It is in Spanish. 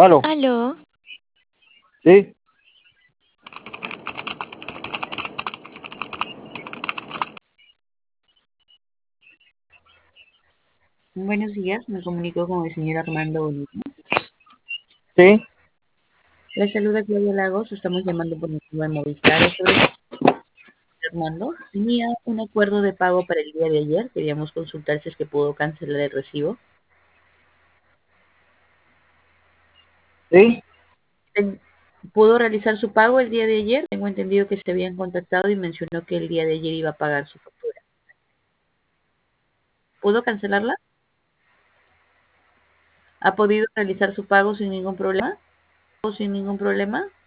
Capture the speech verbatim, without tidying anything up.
Aló, Aló, sí, Buenos días, me comunico con el señor Armando Bonito. sí, Le saluda Claudia Lagos, estamos llamando por motivo de Movistar. Es sobre Armando. Tenía un acuerdo de pago para el día de ayer, queríamos consultar si es que pudo cancelar el recibo. sí. Ten- ¿Pudo realizar su pago el día de ayer? Tengo entendido que se habían contactado y mencionó que el día de ayer iba a pagar su factura. ¿Pudo cancelarla? ¿Ha podido realizar su pago sin ningún problema? ¿O sin ningún problema?